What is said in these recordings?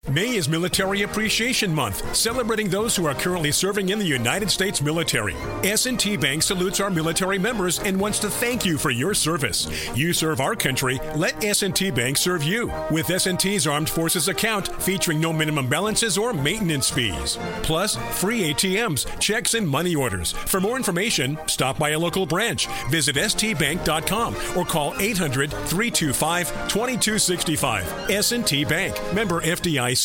May is Military Appreciation Month, celebrating those who are currently serving in the United States military. S&T Bank salutes our military members and wants to thank you for your service. You serve our country, let S&T Bank serve you. With S&T's Armed Forces account featuring no minimum balances or maintenance fees. Plus, free ATMs, checks, and money orders. For more information, stop by a local branch. Visit stbank.com or call 800-325-2265. S&T Bank, member FDIC.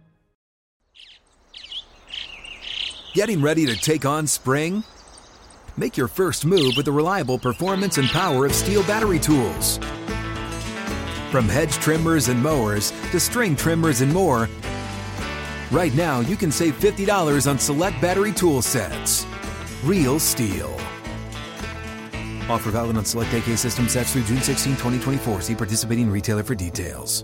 Getting ready to take on spring? Make your first move with the reliable performance and power of Steel battery tools. From hedge trimmers and mowers to string trimmers and more, right now you can save $50 on select battery tool sets. Real Steel. Offer valid on select AK system sets through June 16, 2024. See participating retailer for details.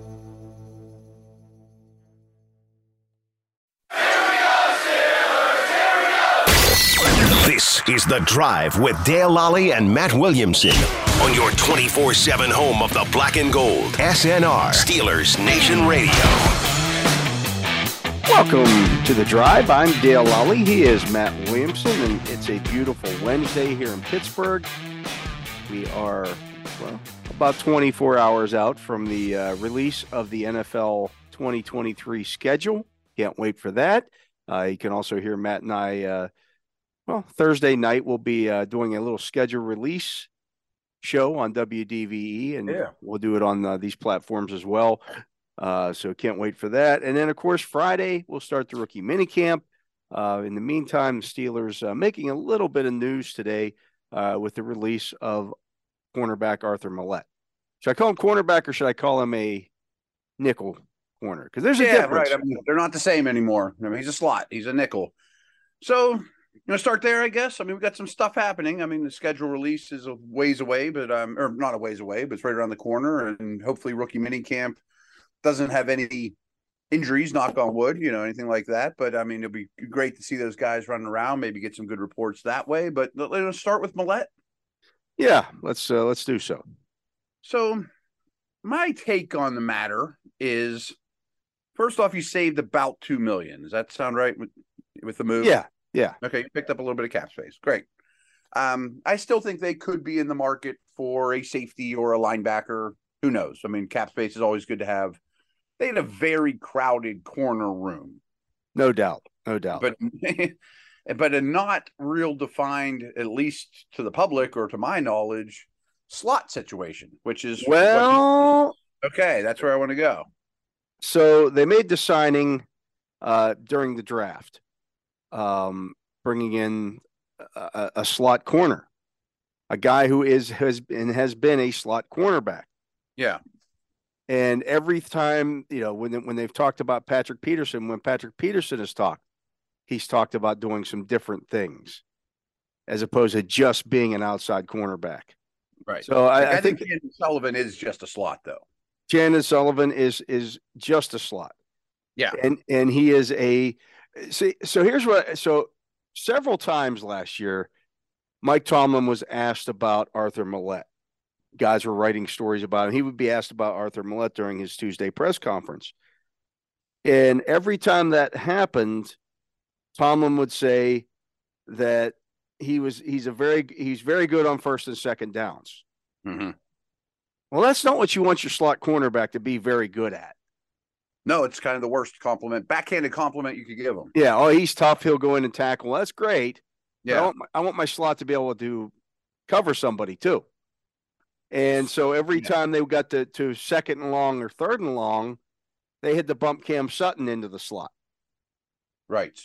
This is The Drive with Dale Lally and Matt Williamson on your 24/7 home of the black and gold. SNR, Steelers Nation Radio. Welcome to The Drive. I'm Dale Lally. He is Matt Williamson, and it's a beautiful Wednesday here in Pittsburgh. We are, about 24 hours out from the release of the NFL 2023 schedule. Can't wait for that. You can also hear Matt and I Thursday night we'll be doing a little schedule release show on WDVE, and we'll do it on these platforms as well. So can't wait for that. And then, of course, Friday we'll start the rookie minicamp. In the meantime, the Steelers making a little bit of news today with the release of cornerback Arthur Maulet. Should I call him cornerback or should I call him a nickel corner? Because there's a difference. Right. I mean, they're not the same anymore. I mean, he's a slot. He's a nickel. So start there, I guess. I mean, we've got some stuff happening. I mean, the schedule release is a ways away, but or not a ways away, but it's right around the corner. And hopefully rookie minicamp doesn't have any injuries, knock on wood, anything like that. But I mean, it'll be great to see those guys running around, maybe get some good reports that way. But let's start with Maulet. Yeah, let's do so. So my take on the matter is, first off, you saved about $2 million. Does that sound right with the move? Yeah. Okay, you picked up a little bit of cap space. Great. I still think they could be in the market for a safety or a linebacker. Who knows? I mean, cap space is always good to have. They had a very crowded corner room. No doubt. But a not real defined, at least to the public or to my knowledge, slot situation, which is okay, that's where I want to go. So they made the signing during the draft. Bringing in a slot corner, a guy who has been a slot cornerback. Yeah. And every time, when they've talked about Patrick Peterson, when Patrick Peterson has talked, he's talked about doing some different things as opposed to just being an outside cornerback. Right. So I think Chandon Sullivan is just a slot, though. Chandon Sullivan is just a slot. Yeah. And he is so several times last year, Mike Tomlin was asked about Arthur Maulet. Guys were writing stories about him. He would be asked about Arthur Maulet during his Tuesday press conference. And every time that happened, Tomlin would say that he's very good on first and second downs. Mm-hmm. Well, that's not what you want your slot cornerback to be very good at. No, it's kind of the worst backhanded compliment you could give him. Yeah. Oh, he's tough. He'll go in and tackle. That's great. Yeah. I want my slot to be able to cover somebody too. And so every time they got to second and long or third and long, they had to bump Cam Sutton into the slot. Right.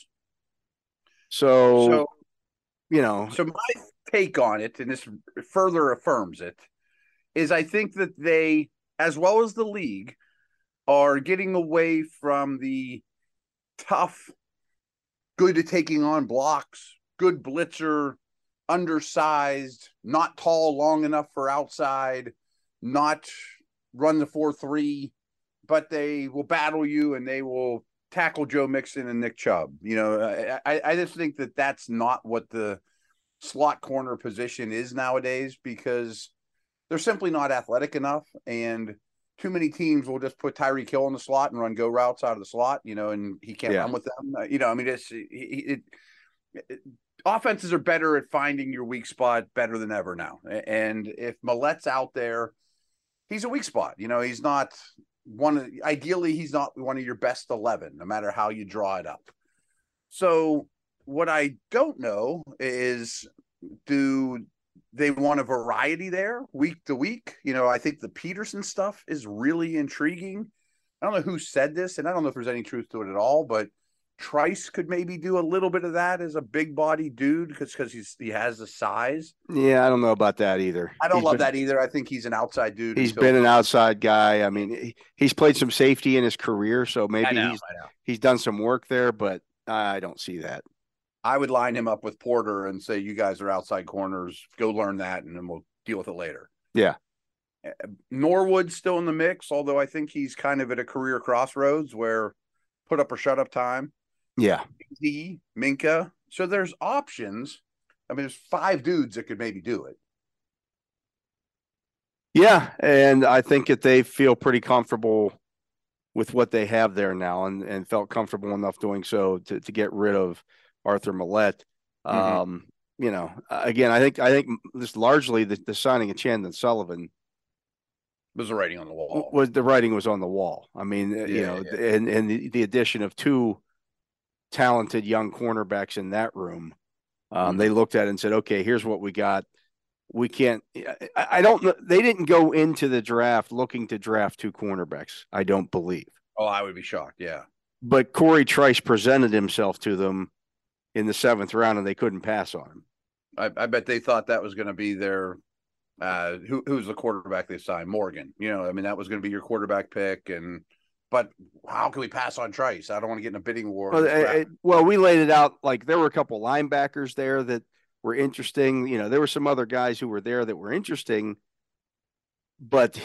So my take on it, and this further affirms it, is I think that they, as well as the league, are getting away from the tough, good at taking on blocks, good blitzer, undersized, not tall long enough for outside, not run the 4-3, but they will battle you and they will tackle Joe Mixon and Nick Chubb. I just think that that's not what the slot corner position is nowadays, because they're simply not athletic enough, and too many teams will just put Tyreek Hill in the slot and run go routes out of the slot, and he can't run with them. I mean, offenses are better at finding your weak spot better than ever now. And if Millet's out there, he's a weak spot. He's not ideally he's not one of your best 11, no matter how you draw it up. So what I don't know is, do they want a variety there week to week? I think the Peterson stuff is really intriguing. I don't know who said this, and I don't know if there's any truth to it at all, but Trice could maybe do a little bit of that as a big body dude because he has the size. Yeah, I don't know about that either. I don't love that either. I think he's an outside dude. He's been an outside guy. I mean, he's played some safety in his career, so maybe he's done some work there, but I don't see that. I would line him up with Porter and say, you guys are outside corners. Go learn that, and then we'll deal with it later. Yeah. Norwood's still in the mix, although I think he's kind of at a career crossroads where put up or shut up time. Yeah. Minka. So there's options. I mean, there's 5 dudes that could maybe do it. Yeah. And I think that they feel pretty comfortable with what they have there now and felt comfortable enough doing so to get rid of Arthur Millette. Again, I think this largely the signing of Chandon Sullivan was the writing on the wall. The writing was on the wall. I mean, and the addition of 2 talented young cornerbacks in that room. They looked at it and said, okay, here's what we got. We can't, I don't know. They didn't go into the draft looking to draft 2 cornerbacks. I don't believe. Oh, I would be shocked. Yeah. But Corey Trice presented himself to them in the 7th round and they couldn't pass on him. I bet they thought that was going to be their, who's the quarterback they signed? Morgan. That was going to be your quarterback pick. But how can we pass on Trice? I don't want to get in a bidding war. Well, we laid it out like there were a couple linebackers there that were interesting. There were some other guys who were there that were interesting. But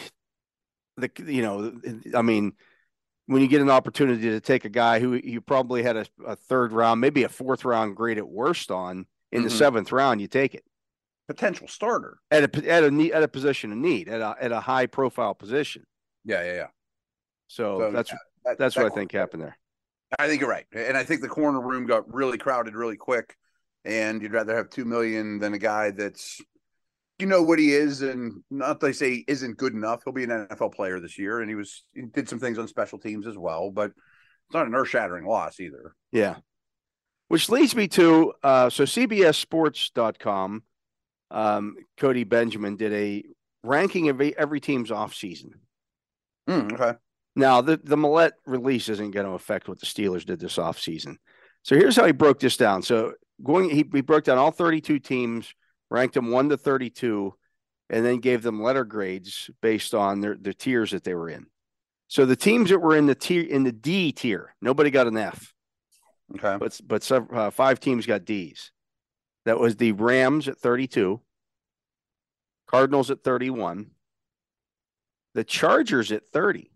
I mean, when you get an opportunity to take a guy who you probably had a 3rd round, maybe a 4th round grade at worst on in the 7th round, you take it. Potential starter at a position of need, at a high profile position. Yeah. So that's what I think happened there. I think you're right. And I think the corner room got really crowded really quick, and you'd rather have $2 million than a guy that's, what he is, and not they say he isn't good enough. He'll be an NFL player this year, and he did some things on special teams as well, but it's not an earth-shattering loss either. Yeah. Which leads me to, so CBSSports.com, Cody Benjamin did a ranking of every team's offseason. Okay. Now, the Millette release isn't going to affect what the Steelers did this offseason. So here's how he broke this down. So he broke down all 32 teams, ranked them 1 to 32, and then gave them letter grades based on their tiers that they were in. So the teams that were in the D tier, nobody got an F. Okay. But 5 teams got Ds. That was the Rams at 32, Cardinals at 31, the Chargers at 30.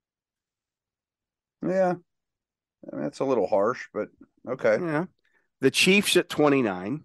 Yeah. I mean, that's a little harsh, but okay. Yeah. The Chiefs at 29.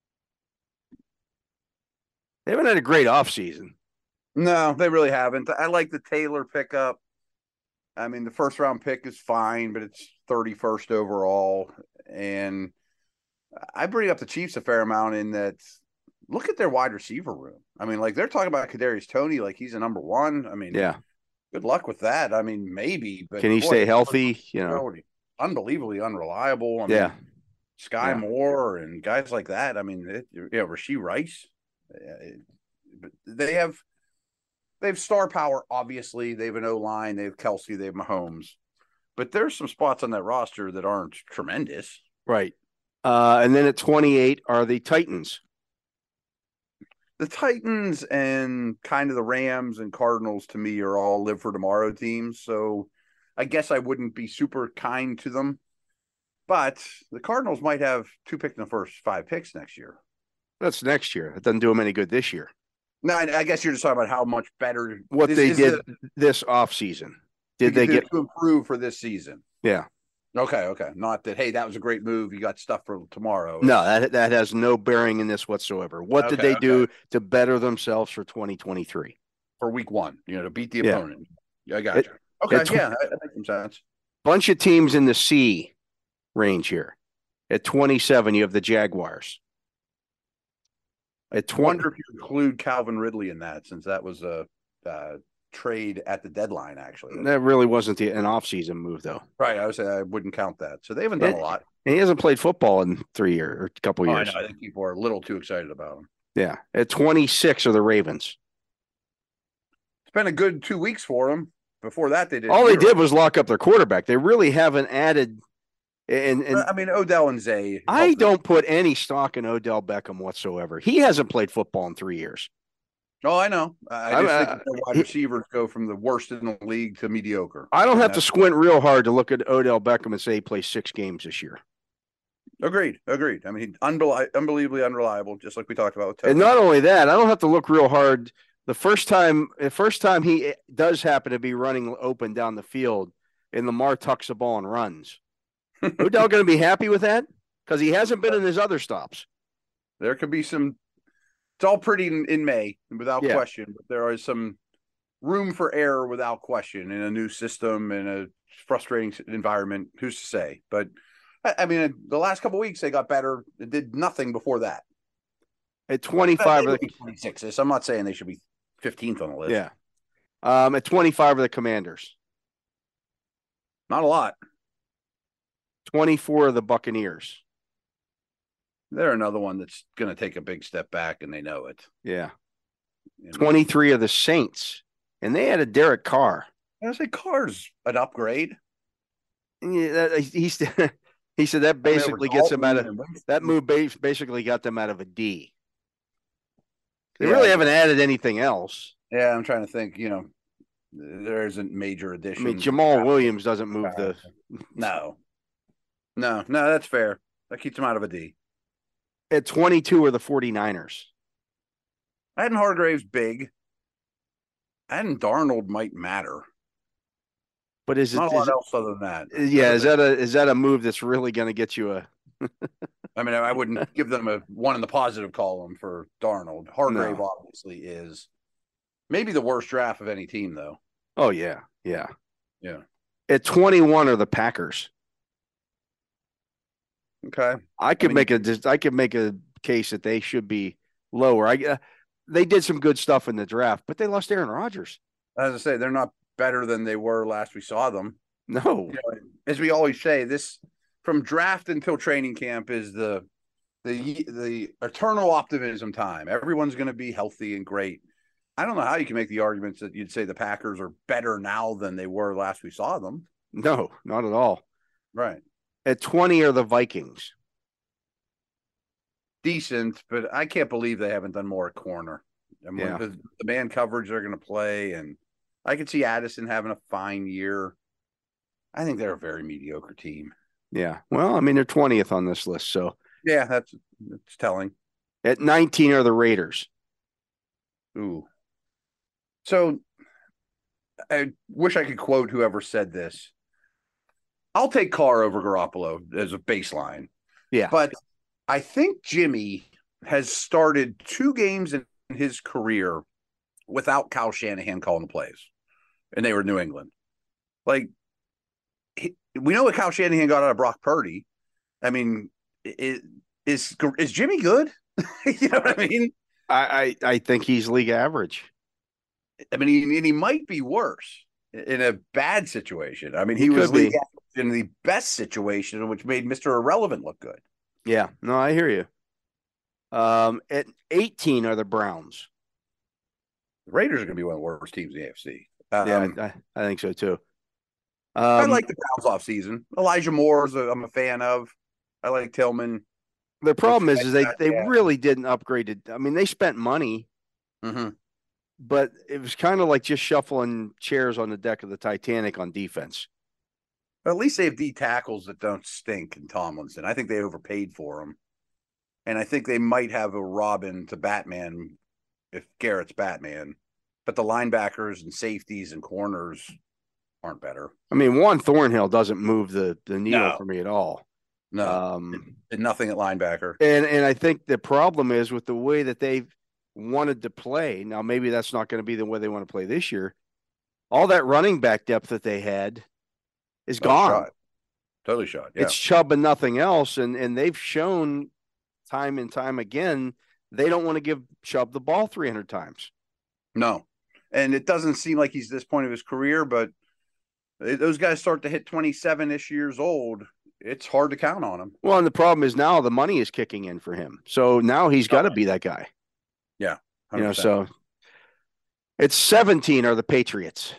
They haven't had a great offseason. No, they really haven't. I like the Taylor pickup. I mean, the 1st round pick is fine, but it's 31st overall. And I bring up the Chiefs a fair amount in that. Look at their wide receiver room. I mean, like they're talking about Kadarius Toney like he's a number 1. I mean, yeah. Good luck with that. I mean, maybe, but can he stay healthy? Unbelievably unreliable. I mean, Sky Moore and guys like that. I mean, Rashee Rice. But they have star power. Obviously, they have an O-line. They have Kelsey. They have Mahomes. But there's some spots on that roster that aren't tremendous. Right. And then at 28 are the Titans. The Titans and kind of the Rams and Cardinals to me are all live for tomorrow teams. So I guess I wouldn't be super kind to them. But the Cardinals might have 2 picks in the first 5 picks next year. That's next year. It doesn't do them any good this year. No, I guess you're just talking about how much better what they did this offseason. Did they get to improve for this season? Yeah. Okay. Not that, hey, that was a great move. You got stuff for tomorrow. No, that has no bearing in this whatsoever. What did they do to better themselves for 2023? For week 1, to beat the opponent. Yeah, I got you. Okay, that makes some sense. Bunch of teams in the C range here. At 27, you have the Jaguars. I wonder if you include Calvin Ridley in that, since that was a trade at the deadline, actually. That really wasn't an offseason move, though. Right. I would say I wouldn't count that. So they haven't done a lot. And he hasn't played football in 3 years or a couple years. I know. I think people are a little too excited about him. Yeah. At 26 are the Ravens. It's been a good 2 weeks for them. Before that, they did. All they did was lock up their quarterback. They really haven't added. And I mean, Odell and Zay. I don't put any stock in Odell Beckham whatsoever. He hasn't played football in 3 years. Oh, I know. I just think the wide receivers go from the worst in the league to mediocre. I don't have to squint real hard to look at Odell Beckham and say he plays 6 games this year. Agreed. I mean, unbelievably unreliable, just like we talked about with Tony. And not only that, I don't have to look real hard. The first time he does happen to be running open down the field, and Lamar tucks the ball and runs. Odell going to be happy with that? Because he hasn't been in his other stops. There could be some. It's all pretty in May, without question, but there is some room for error without question in a new system and a frustrating environment. Who's to say? But I mean, the last couple of weeks they got better. They did nothing before that. At 25 of the 26, I'm not saying they should be 15th on the list. Yeah. At 25 of the Commanders. Not a lot. 24 of the Buccaneers. They're another one that's going to take a big step back, and they know it. Yeah. 23 of the Saints. And they had a Derek Carr. I say Carr's an upgrade. Yeah, he said that basically gets them out of that move. Basically got them out of a D. They really haven't added anything else. Yeah, I'm trying to think. There isn't major addition. I mean, Jamal Williams doesn't move the. No, that's fair. That keeps them out of a D. At 22 are the 49ers. Adding Hargrave's big. Adding Darnold might matter. But is it not a lot else other than that? Yeah, is that a move that's really going to get you a? I mean, I wouldn't give them a one in the positive column for Darnold. Hargrave obviously is maybe the worst draft of any team, though. Oh yeah. At 21 are the Packers. Okay, I could make a case that they should be lower. They did some good stuff in the draft, but they lost Aaron Rodgers. As I say, they're not better than they were last we saw them. No, as we always say, this from draft until training camp is the eternal optimism time. Everyone's going to be healthy and great. I don't know how you can make the arguments that you'd say the Packers are better now than they were last we saw them. No, not at all. Right. At 20 are the Vikings. Decent, but I can't believe they haven't done more at corner. I mean, the man coverage they're going to play, and I could see Addison having a fine year. I think they're a very mediocre team. Yeah. Well, I mean, they're 20th on this list, so. Yeah, that's telling. At 19 are the Raiders. Ooh. So I wish I could quote whoever said this. I'll take Carr over Garoppolo as a baseline. Yeah. But I think Jimmy has started 2 games in his career without Kyle Shanahan calling the plays, and they were New England. Like, we know what Kyle Shanahan got out of Brock Purdy. I mean, is Jimmy good? You know what I mean? I think he's league average. I mean, he might be worse in a bad situation. I mean, he was league average in the best situation, which made Mr. Irrelevant look good. Yeah, no, I hear you. At 18 are the Browns. The Raiders are going to be one of the worst teams in the AFC. Yeah, I think so too. I like the Browns off season. Elijah Moore, I'm a fan of. I like Tillman. The problem is they really didn't upgrade it. I mean, they spent money, but it was kind of like just shuffling chairs on the deck of the Titanic on defense. But at least they have D tackles that don't stink in Tomlinson. I think they overpaid for them. And I think they might have a Robin to Batman if Garrett's Batman. But the linebackers and safeties and corners aren't better. I mean, Juan Thornhill doesn't move the needle for me at all. No, did nothing at linebacker. And I think the problem is with the way that they've wanted to play. Now, maybe that's not going to be the way they want to play this year. all that running back depth that they had is gone. Shot. Totally shot. Yeah. It's Chubb and nothing else. And they've shown time and time again, they don't want to give Chubb the ball 300 times. No. And it doesn't seem like he's this point of his career, but those guys start to hit 27-ish years old. It's hard to count on him. Well, and the problem is now the money is kicking in for him. So now he's got to be that guy. Yeah. 100%. You know, so it's 17 are the Patriots.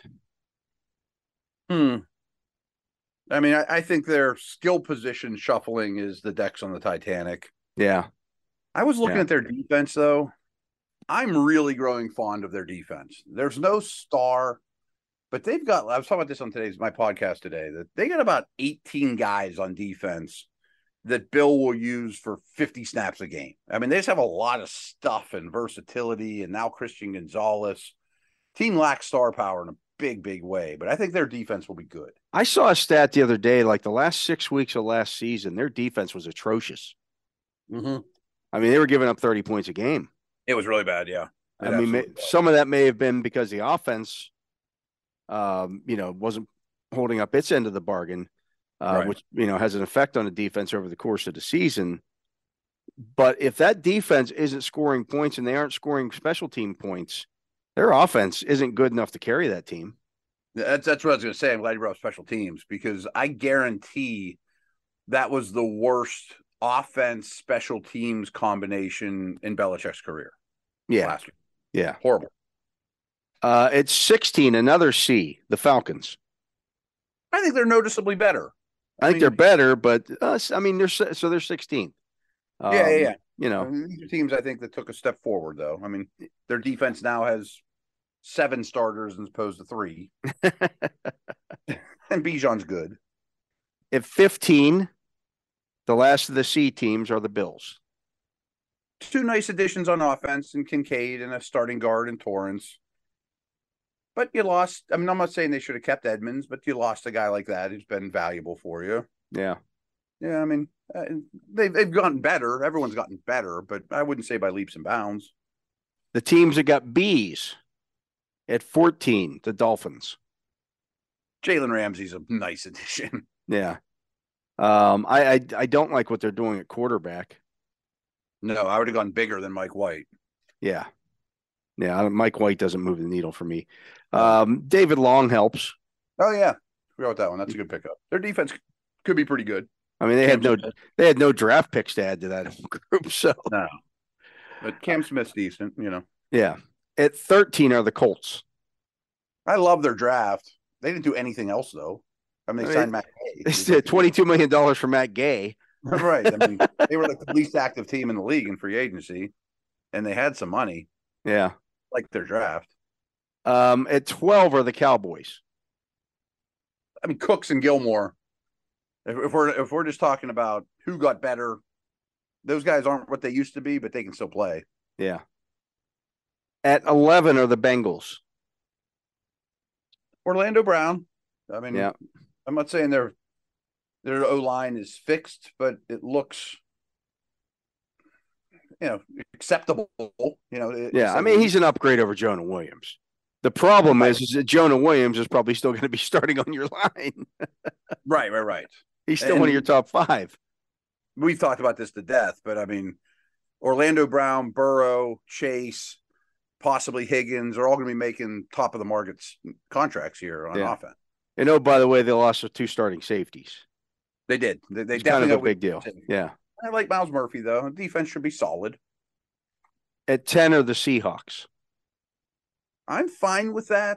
I mean, I think their skill position shuffling is the decks on the Titanic. Yeah. I was looking at their defense, though. I'm really growing fond of their defense. There's no star, but they've got, I was talking about this on my podcast today, that they got about 18 guys on defense that Bill will use for 50 snaps a game. I mean, they just have a lot of stuff and versatility, and now Christian Gonzalez. Team lacks star power in a big way, but I think their defense will be good. I saw a stat the other day, like the last 6 weeks of last season, their defense was atrocious. Mm-hmm. I mean, they were giving up 30 points a game. It was really bad, yeah. I mean, some of that may have been because the offense, wasn't holding up its end of the bargain, right. which, has an effect on the defense over the course of the season. But if that defense isn't scoring points and they aren't scoring special team points, their offense isn't good enough to carry that team. That's what I was going to say. I'm glad you brought up special teams, because I guarantee that was the worst offense special teams combination in Belichick's career. Yeah. Last year. Yeah. Horrible. It's 16, another C, the Falcons. I think they're noticeably better. I think they're better, but they're 16th. Yeah. These are teams, I think, that took a step forward, though. I mean, their defense now has 7 starters as opposed to 3. And Bijan's good. At 15, the last of the C teams are the Bills. 2 nice additions on offense, and Kincaid and a starting guard in Torrance. But you lost. I mean, I'm not saying they should have kept Edmonds, but you lost a guy like that who's been valuable for you. Yeah. Yeah, I mean, they've gotten better. Everyone's gotten better, but I wouldn't say by leaps and bounds. The teams that got Bs at 14, the Dolphins. Jalen Ramsey's a nice addition. Yeah. I don't like what they're doing at quarterback. No, I would have gone bigger than Mike White. Yeah. Yeah, Mike White doesn't move the needle for me. David Long helps. Oh, yeah. Forgot about that one. That's a good pickup. Their defense could be pretty good. I mean, they had no draft picks to add to that group, so. No. But Cam Smith's decent, Yeah. At 13 are the Colts. I love their draft. They didn't do anything else, though. I mean, they signed Matt Gay. They said $22 million for Matt Gay. Right. I mean, they were like the least active team in the league in free agency, and they had some money. Yeah. Like their draft. At 12 are the Cowboys. I mean, Cooks and Gilmore. If we're just talking about who got better, those guys aren't what they used to be, but they can still play. Yeah. At 11 are the Bengals. Orlando Brown. I mean, yeah. I'm not saying their O-line is fixed, but it looks, acceptable. Yeah, I mean, he's an upgrade over Jonah Williams. The problem is that Jonah Williams is probably still going to be starting on your line. Right. He's still one of your top 5. We've talked about this to death, but I mean, Orlando Brown, Burrow, Chase, possibly Higgins are all going to be making top of the markets contracts here on offense. And by the way, they lost their 2 starting safeties. They did. They definitely kind of a big deal. Yeah. I like Miles Murphy, though. Defense should be solid. At 10 are the Seahawks. I'm fine with that.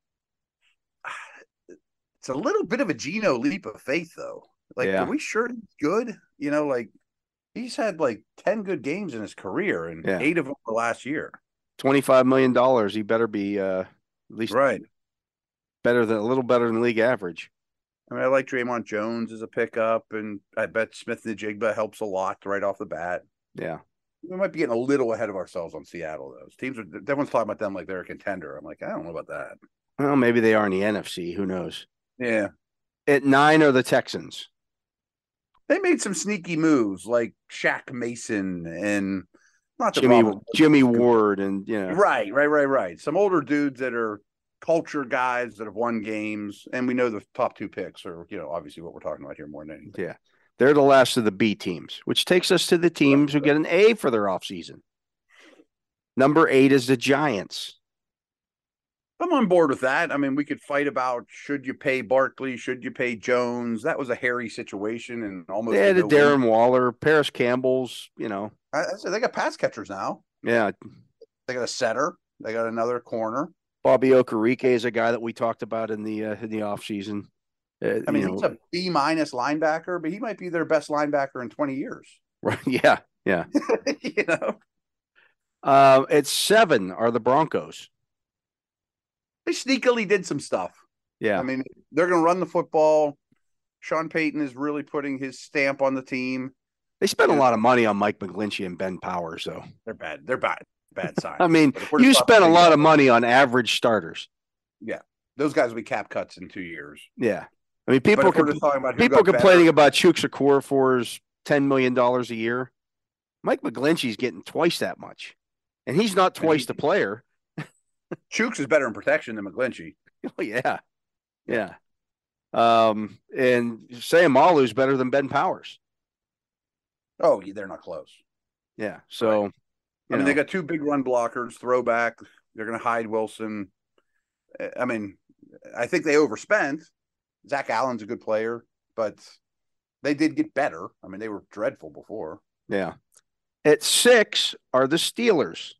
It's a little bit of a Geno leap of faith, though. Are we sure he's good? He's had 10 good games in his career, and 8 of them were last year. $25 million. He better be at least right. A little better than league average. I mean, I like Draymond Jones as a pickup, and I bet Smith-Njigba helps a lot right off the bat. Yeah. We might be getting a little ahead of ourselves on Seattle, though. Everyone's talking about them like they're a contender. I'm like, I don't know about that. Well, maybe they are in the NFC. Who knows? Yeah. At 9 are the Texans. They made some sneaky moves like Shaq Mason and not Jimmy Ward and Right. Some older dudes that are culture guys that have won games, and we know the top 2 picks are, obviously what we're talking about here more than anything. Yeah. They're the last of the B teams, which takes us to the teams who get an A for their offseason. Number 8 is the Giants. I'm on board with that. I mean, we could fight about should you pay Barkley, should you pay Jones. That was a hairy situation, and almost they had a Darren Waller, Paris Campbell's. They got pass catchers now. Yeah, they got a setter. They got another corner. Bobby Okereke is a guy that we talked about in the offseason. He's a B- linebacker, but he might be their best linebacker in 20 years. Right? Yeah. At 7 are the Broncos. They sneakily did some stuff. Yeah. I mean, they're going to run the football. Sean Payton is really putting his stamp on the team. They spent a lot of money on Mike McGlinchey and Ben Powers, though. They're bad. They're bad signs. I mean, you spent a lot of money on average starters. Yeah. Those guys will be cap cuts in 2 years. Yeah. I mean, people complaining about Chuks Okorafor's $10 million a year. Mike McGlinchey's getting twice that much. And he's not twice the player. Chuks is better in protection than McGlinchey. Oh, yeah. Yeah. And Sayamalu's better than Ben Powers. Oh, they're not close. Yeah. So, right. They got 2 big run blockers, throwback. They're going to hide Wilson. I mean, I think they overspent. Zach Allen's a good player, but they did get better. I mean, they were dreadful before. Yeah. At 6 are the Steelers.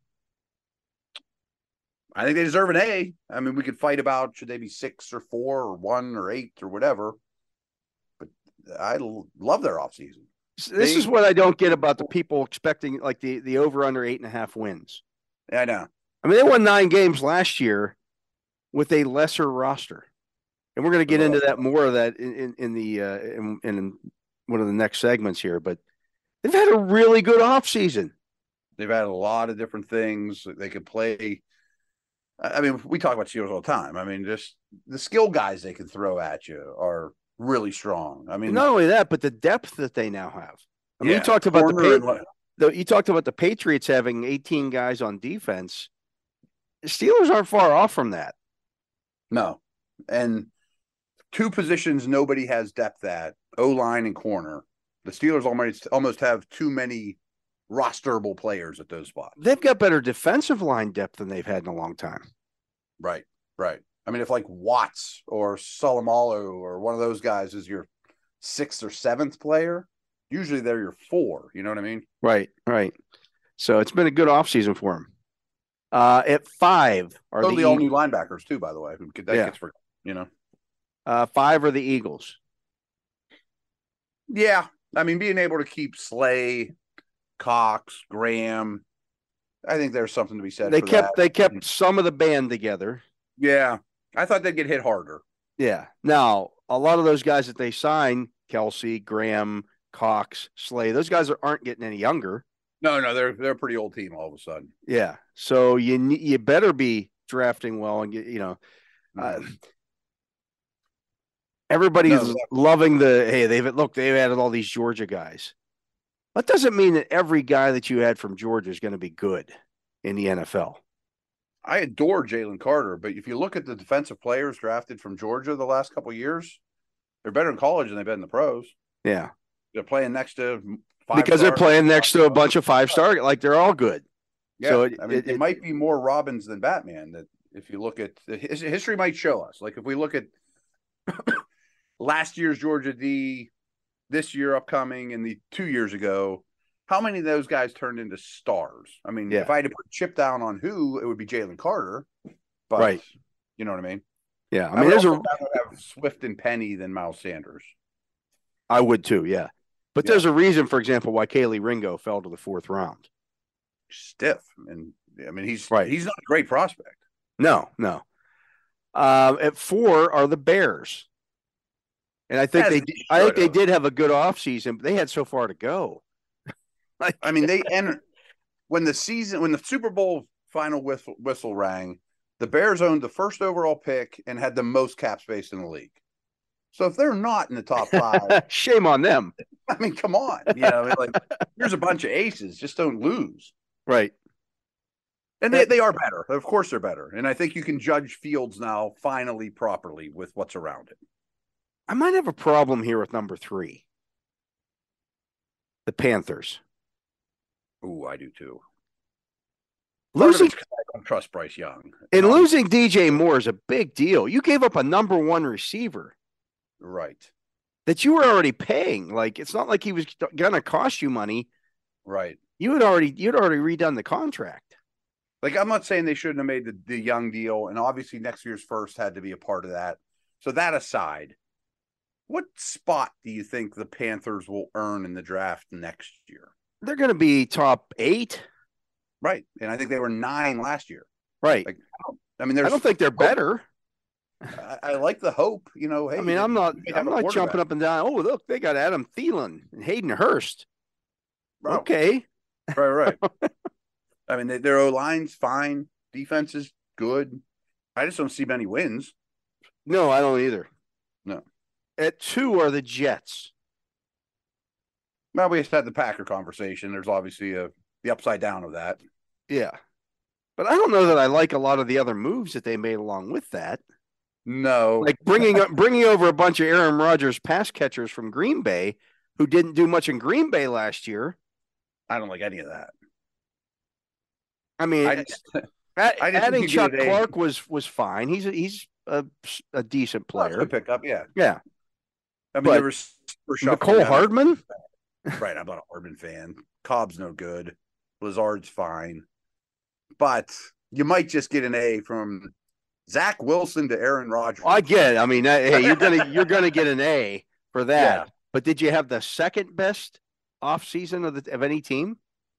I think they deserve an A. I mean, we could fight about should they be 6 or 4 or 1 or 8 or whatever. But I love their offseason. This is what I don't get about the people expecting like the over under 8.5 wins. Yeah, I know. I mean, they won 9 games last year with a lesser roster. And we're going to get into that more of that in one of the next segments here. But they've had a really good offseason. They've had a lot of different things. They could play. I mean, we talk about Steelers all the time. I mean, just the skill guys they can throw at you are really strong. I mean, not only that, but the depth that they now have. I mean, you talked about the Patriots having 18 guys on defense. The Steelers aren't far off from that. No. And 2 positions nobody has depth at, O-line and corner. The Steelers almost have too many rosterable players at those spots. They've got better defensive line depth than they've had in a long time. Right. I mean, if like Watts or Solomalo or one of those guys is your 6th or 7th player, usually they're your 4. You know what I mean? Right. So it's been a good offseason for them. At 5 are totally all new linebackers too, by the way. Gets for 5 are the Eagles. Yeah. I mean, being able to keep Slay, Cox, Graham, I think there's something to be said. They kept some of the band together. Yeah, I thought they'd get hit harder. Yeah. Now a lot of those guys that they sign, Kelsey, Graham, Cox, Slay, those guys aren't getting any younger. No, they're a pretty old team all of a sudden. Yeah. So you better be drafting well and get everybody's loving they've added all these Georgia guys. That doesn't mean that every guy that you had from Georgia is going to be good in the NFL. I adore Jalen Carter, but if you look at the defensive players drafted from Georgia the last couple of years, they're better in college than they've been in the pros. Yeah. They're playing next to they're playing next to a bunch of 5-star, like they're all good. Yeah. So it might be more Robbins than Batman. That if you look at history might show us, like if we look at last year's Georgia D, this year upcoming, and the 2 years ago, how many of those guys turned into stars? I mean, if I had to put chip down on who, it would be Jalen Carter. But right. You know what I mean? Yeah. I mean, I would have Swift and Penny than Miles Sanders. I would too, yeah. But there's a reason, for example, why Kaylee Ringo fell to the 4th round. Stiff. And I mean, he's not a great prospect. No. At 4 are the Bears. And I think they did have a good offseason, but they had so far to go. I mean, when the Super Bowl final whistle rang, the Bears owned the 1st overall pick and had the most cap space in the league. So if they're not in the top 5, shame on them. I mean, come on. Here's a bunch of aces. Just don't lose. Right. And they are better. Of course they're better. And I think you can judge Fields now finally properly with what's around it. I might have a problem here with number 3. The Panthers. Ooh, I do too. Losing, I don't trust Bryce Young. and losing DJ Moore is a big deal. You gave up a number 1 receiver. Right. That you were already paying. Like, it's not like he was going to cost you money. Right. You'd already redone the contract. Like, I'm not saying they shouldn't have made the Young deal, and obviously next year's first had to be a part of that. So that aside, what spot do you think the Panthers will earn in the draft next year? They're going to be top 8. Right. And I think they were 9 last year. Right. Like, I mean, I don't think they're better. I like the hope, Hey, I mean, I'm not jumping up and down. Oh, look, they got Adam Thielen and Hayden Hurst. Bro. Okay. Right. I mean, their O-line's fine. Defense is good. I just don't see many wins. No, I don't either. No. At 2 are the Jets. Well, we just had the Packer conversation. There's obviously the upside down of that. Yeah. But I don't know that I like a lot of the other moves that they made along with that. No. Like bringing over a bunch of Aaron Rodgers pass catchers from Green Bay who didn't do much in Green Bay last year. I don't like any of that. I mean, adding Chuck today. Clark was fine. He's a decent player. Good pickup, yeah. Yeah. I mean, there was Nicole Hardman. Right, I'm not a Hardman fan. Cobb's no good. Lazard's fine, but you might just get an A from Zach Wilson to Aaron Rodgers. I get it. I mean, hey, you're gonna get an A for that. Yeah. But did you have the second best offseason of any team?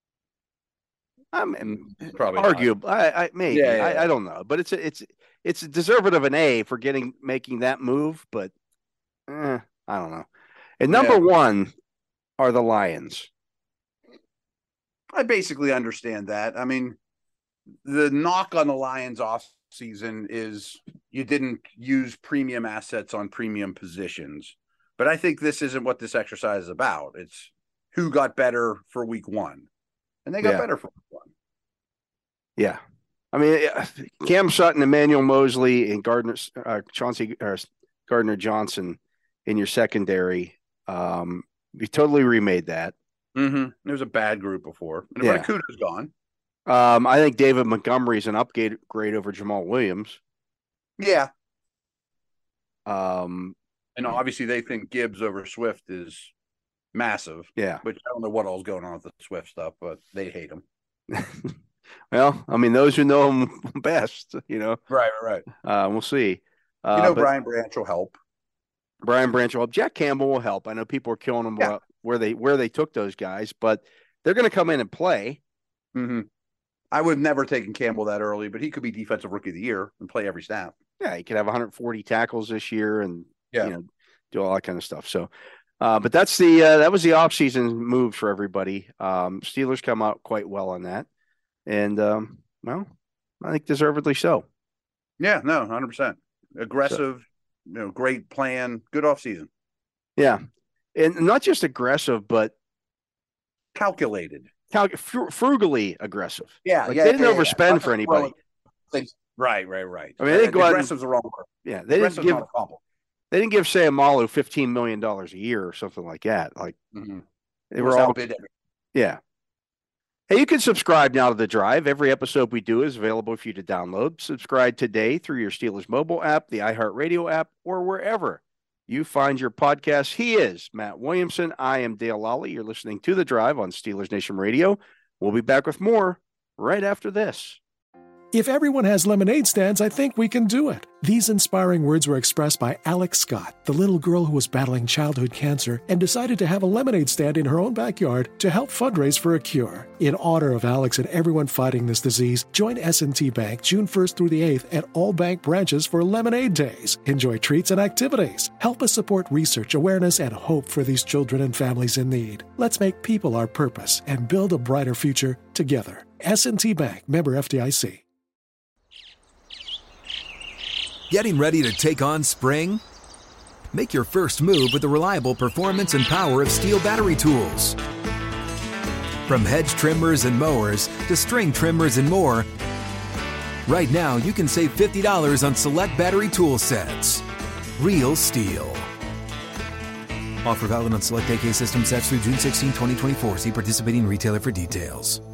I mean, probably arguable. I maybe. Yeah. I don't know, but it's deserving of an A for making that move. But I don't know. And number 1 are the Lions. I basically understand that. I mean, the knock on the Lions off season is you didn't use premium assets on premium positions. But I think this isn't what this exercise is about. It's who got better for week 1. And they got better for week 1. Yeah. I mean, Cam Sutton, Emmanuel Mosley, and Chauncey Gardner Johnson in your secondary. We totally remade that. Mm-hmm. There was a bad group before. And Kuta's gone. I think David Montgomery is an upgrade over Jamal Williams. Yeah. And obviously they think Gibbs over Swift is massive. Yeah. Which I don't know what all's going on with the Swift stuff, but they hate him. Well, I mean, those who know him best, Right. We'll see. Brian Branch will help. Jack Campbell will help. I know people are killing him where they took those guys, but they're going to come in and play. Mm-hmm. I would have never taken Campbell that early, but he could be defensive rookie of the year and play every snap. Yeah, he could have 140 tackles this year and do all that kind of stuff. So, but that's that was the offseason move for everybody. Steelers come out quite well on that, and well, I think deservedly so. Yeah, no, 100% aggressive. Great plan, good offseason. Yeah, and not just aggressive, but calculated, frugally aggressive. Yeah, they didn't overspend for anybody. Right. I mean, they go aggressive's the wrong word. Yeah, they didn't give Sayamalu $15 million a year or something like that. Like they were all bid. Yeah. Hey, you can subscribe now to The Drive. Every episode we do is available for you to download. Subscribe today through your Steelers mobile app, the iHeartRadio app, or wherever you find your podcasts. He is Matt Williamson. I am Dale Lally. You're listening to The Drive on Steelers Nation Radio. We'll be back with more right after this. If everyone has lemonade stands, I think we can do it. These inspiring words were expressed by Alex Scott, the little girl who was battling childhood cancer and decided to have a lemonade stand in her own backyard to help fundraise for a cure. In honor of Alex and everyone fighting this disease, join S&T Bank June 1st through the 8th at all bank branches for Lemonade Days. Enjoy treats and activities. Help us support research, awareness, and hope for these children and families in need. Let's make people our purpose and build a brighter future together. S&T Bank, member FDIC. Getting ready to take on spring? Make your first move with the reliable performance and power of Steel battery tools. From hedge trimmers and mowers to string trimmers and more, Right now, you can save $50 on select battery tool sets. Real STIHL. Offer valid on select AK system sets through June 16, 2024. See participating retailer for details.